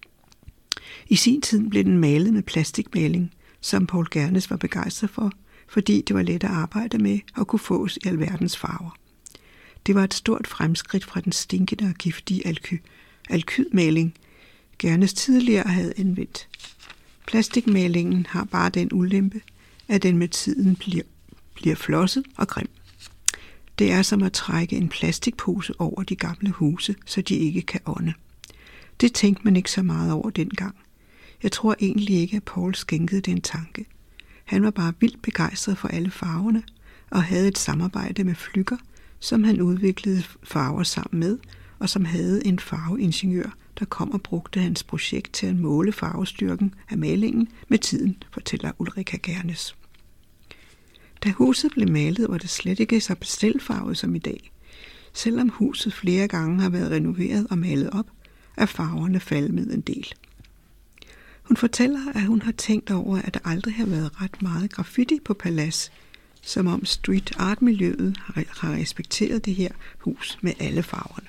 A: I sin tid blev den malet med plastikmaling, som Poul Gernes var begejstret for, fordi det var let at arbejde med og kunne fås i alverdens farver. Det var et stort fremskridt fra den stinkende og giftige alkydmaling, Gernes tidligere havde anvendt. Plastikmalingen har bare den ulempe, at den med tiden bliver flosset og grim. Det er som at trække en plastikpose over de gamle huse, så de ikke kan ånde. Det tænkte man ikke så meget over dengang. Jeg tror egentlig ikke, at Poul skænkede den tanke. Han var bare vildt begejstret for alle farverne og havde et samarbejde med Flügger, som han udviklede farver sammen med, og som havde en farveingeniør, der kom og brugte hans projekt til at måle farvestyrken af malingen med tiden, fortæller Ulrika Gernes. Da huset blev malet, var det slet ikke så pastelfarvet som i dag. Selvom huset flere gange har været renoveret og malet op, er farverne falmet en del. Hun fortæller, at hun har tænkt over, at der aldrig har været ret meget graffiti på Palads, som om street art-miljøet har respekteret det her hus med alle farverne.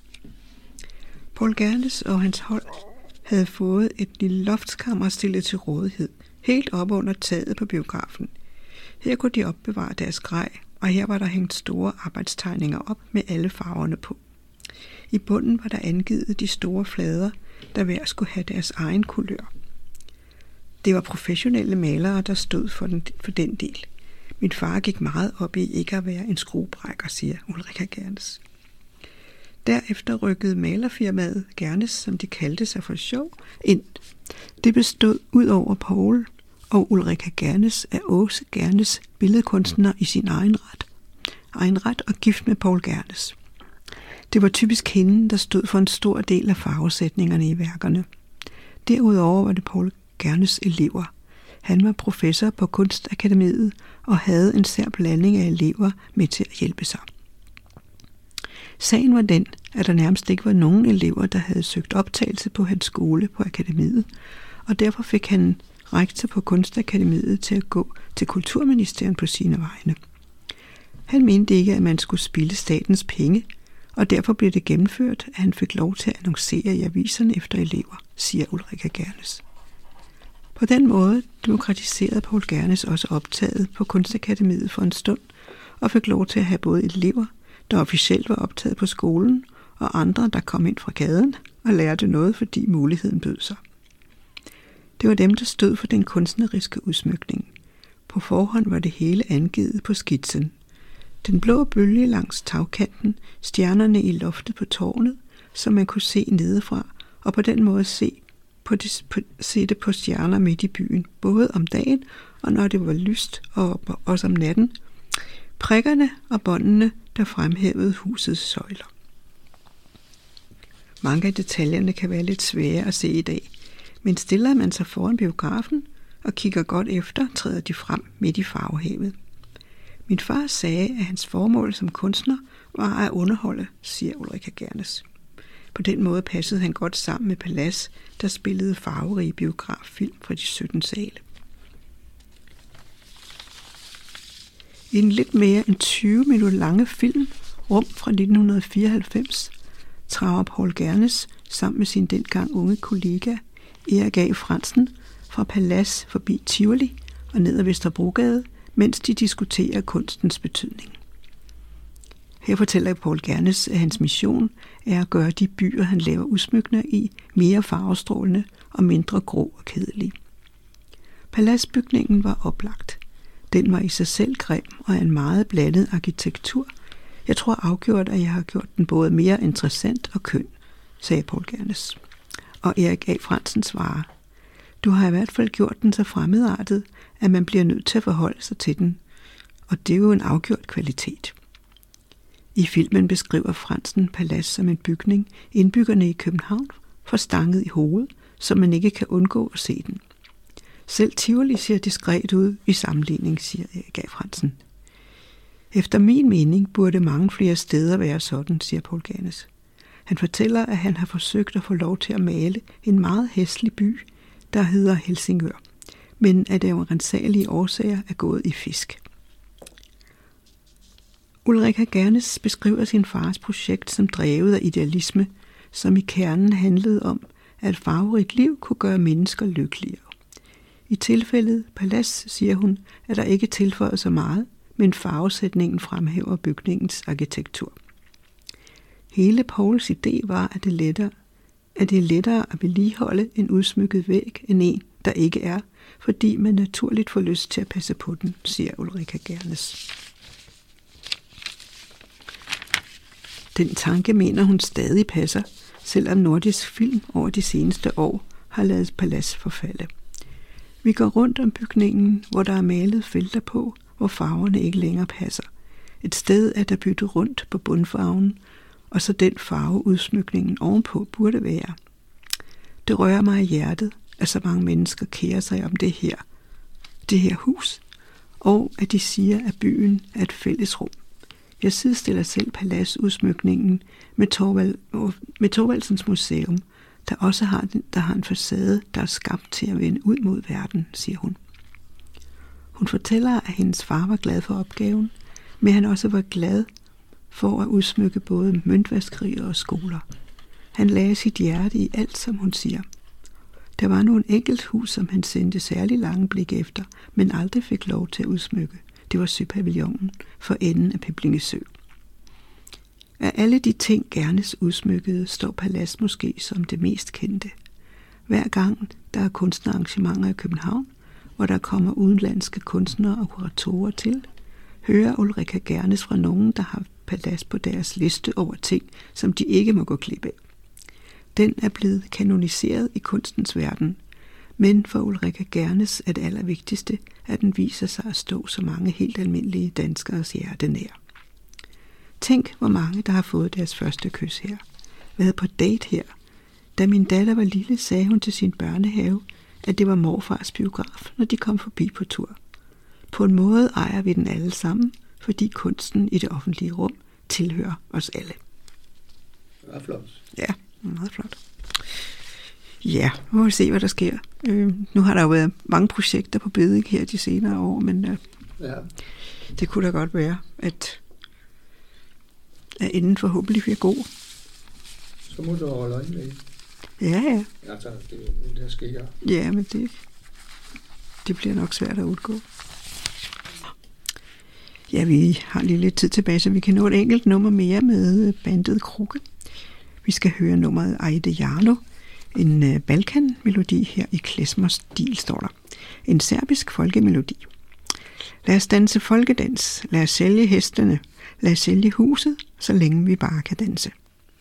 A: Poul Gernes og hans hold havde fået et lille loftskammer stillet til rådighed, helt op under taget på biografen. Her kunne de opbevare deres grej, og her var der hængt store arbejdstegninger op med alle farverne på. I bunden var der angivet de store flader, der hver skulle have deres egen kulør. Det var professionelle malere, der stod for den del. Min far gik meget op i ikke at være en skruebrækker, siger Ulrika Gernes. Derefter rykkede malerfirmaet Gernes, som de kaldte sig for sjov, ind. Det bestod ud over Poul og Ulrika Gernes af Åse Gernes, billedkunstner i sin egen ret og gift med Poul Gernes. Det var typisk hende, der stod for en stor del af farvesætningerne i værkerne. Derudover var det Poul Gernes elever. Han var professor på Kunstakademiet og havde en sær blanding af elever med til at hjælpe sig. Sagen var den, at der nærmest ikke var nogen elever, der havde søgt optagelse på hans skole på akademiet, og derfor fik han rektor på Kunstakademiet til at gå til kulturministeren på sine vegne. Han mente ikke, at man skulle spilde statens penge, og derfor blev det gennemført, at han fik lov til at annoncere i aviserne efter elever, siger Ulrika Gernes. På den måde demokratiserede Poul Gernes også optaget på Kunstakademiet for en stund, og fik lov til at have både elever, der officielt var optaget på skolen, og andre, der kom ind fra gaden og lærte noget, fordi muligheden bød sig. Det var dem, der stod for den kunstneriske udsmykning. På forhånd var det hele angivet på skitsen. Den blå bølge langs tagkanten, stjernerne i loftet på tårnet, som man kunne se nedefra, og på den måde se det på stjerner midt i byen, både om dagen og når det var lyst, og også om natten. Prikkerne og båndene, der fremhævede husets søjler. Mange af detaljerne kan være lidt svære at se i dag, men stiller man sig foran biografen og kigger godt efter, træder de frem midt i farvehavet. Min far sagde, at hans formål som kunstner var at underholde, siger Ulrika Gernes. På den måde passede han godt sammen med Pallas, der spillede farverige biograffilm fra de 17 sale. I en lidt mere end 20 minutter lange film, Rum fra 1994, trager Poul Gernes sammen med sin dengang unge kollega Erik A. Frandsen fra Pallas forbi Tivoli og ned ad Vesterbrogade, mens de diskuterer kunstens betydning. Her fortæller Poul Gernes, at hans mission er at gøre de byer, han laver udsmykninger i, mere farvestrålende og mindre grå og kedelige. Palasbygningen var oplagt. Den var i sig selv grim og en meget blandet arkitektur. Jeg tror afgjort, at jeg har gjort den både mere interessant og køn, sagde Poul Gernes. Og Erik A. Frandsen svarer: Du har i hvert fald gjort den så fremmedartet, at man bliver nødt til at forholde sig til den, og det er jo en afgjort kvalitet. I filmen beskriver Frandsen Pallas som en bygning, indbyggerne i København får stanget i hovedet, så man ikke kan undgå at se den. Selv Tivoli ser diskret ud i sammenligning, siger Erik A. Frandsen. Efter min mening burde mange flere steder være sådan, siger Poul Gernes. Han fortæller, at han har forsøgt at få lov til at male en meget hæslig by, der hedder Helsingør, men at det af rensagelige årsager er gået i fisk. Ulrika Gernes beskriver sin fars projekt som drevet af idealisme, som i kernen handlede om, at et farverigt liv kunne gøre mennesker lykkeligere. I tilfældet Pallas siger hun, at der ikke tilføjer så meget, men farvesætningen fremhæver bygningens arkitektur. Hele Pauls idé var, at det er lettere at vedligeholde en udsmykket væg end en, der ikke er, fordi man naturligt får lyst til at passe på den, siger Ulrika Gernes. Den tanke mener hun stadig passer, selvom Nordisk Film over de seneste år har ladet Pallas forfalde. Vi går rundt om bygningen, hvor der er malet felter på, hvor farverne ikke længere passer. Et sted er der byttet rundt på bundfarven, og så den farve udsmykningen ovenpå burde være. Det rører mig i hjertet, at så mange mennesker kærer sig om det her hus, og at de siger, at byen er et fællesrum. Jeg sidestiller selv Pallas-udsmykningen med Thorvaldsens Museum, der også har en facade, der er skabt til at vende ud mod verden, siger hun. Hun fortæller, at hendes far var glad for opgaven, men han også var glad for at udsmykke både møntvaskerier og skoler. Han lagde sit hjerte i alt, som hun siger. Der var nogle enkelt hus, som han sendte særlig lange blik efter, men aldrig fik lov til at udsmykke. Det var Søpavillonen for enden af Peblingesø. Af alle de ting Gernes udsmykkede, står Pallas måske som det mest kendte. Hver gang der er kunstnerarrangementer i København, hvor der kommer udenlandske kunstnere og kuratorer til, hører Ulrika Gernes fra nogen, der har Pallas på deres liste over ting, som de ikke må gå glip af. Den er blevet kanoniseret i kunstens verden, men for Ulrika Gernes er det allervigtigste, at den viser sig at stå så mange helt almindelige danskeres hjerte nær. Tænk, hvor mange, der har fået deres første kys her. Været på date her. Da min datter var lille, sagde hun til sin børnehave, at det var morfars biograf, når de kom forbi på tur. På en måde ejer vi den alle sammen, fordi kunsten i det offentlige rum tilhører os alle.
C: Det var flot.
A: Ja, meget flot. Ja, nu må vi se, hvad der sker. Nu har der jo været mange projekter på Bedding her de senere år, men det kunne da godt være, at enden forhåbentlig bliver god.
C: Så må du holde øje med.
A: Ja.
C: Altså, det der sker.
A: Ja, men det det bliver nok svært at udgå. Ja, vi har lige lidt tid tilbage, så vi kan nå et enkelt nummer mere med bandet Krukke. Vi skal høre nummeret Ajde Jarlo, en Balkan-melodi her i klezmer-stil, står der. En serbisk folkemelodi. Lad os danse folkedans, lad os sælge hestene, lad os sælge huset, så længe vi bare kan danse.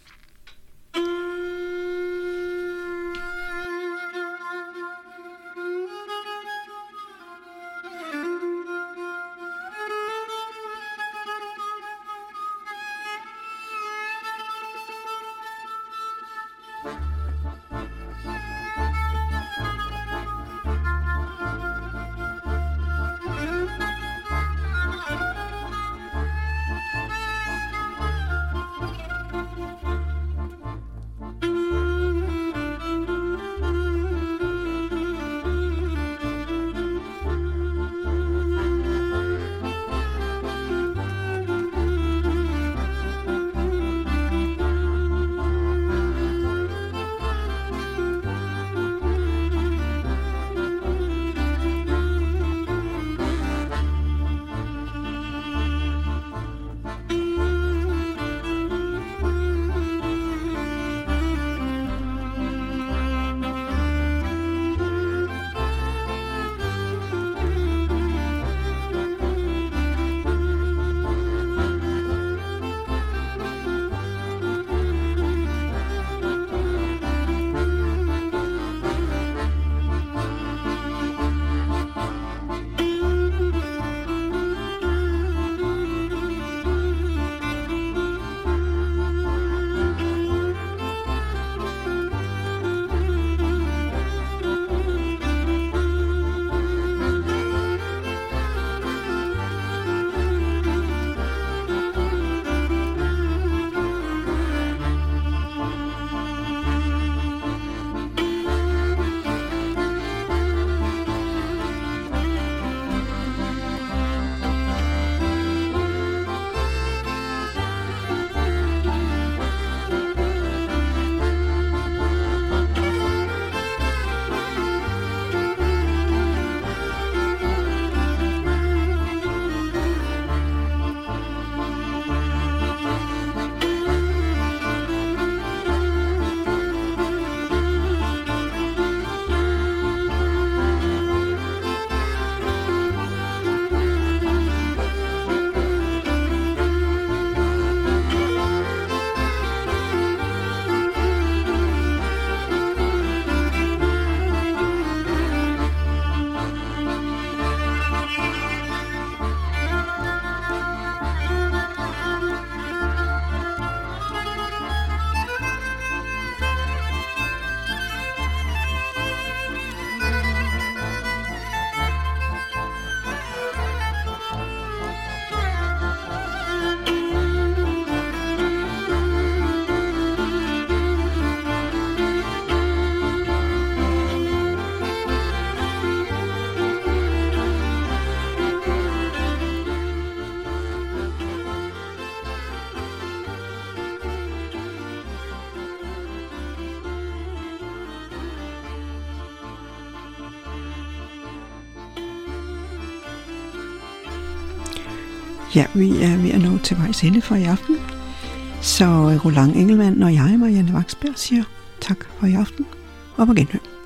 A: Ja, vi er ved at nå til vejs ende for i aften. Så Roland Engelmann og jeg, Marianne Vaksberg, siger tak for i aften og på genhør.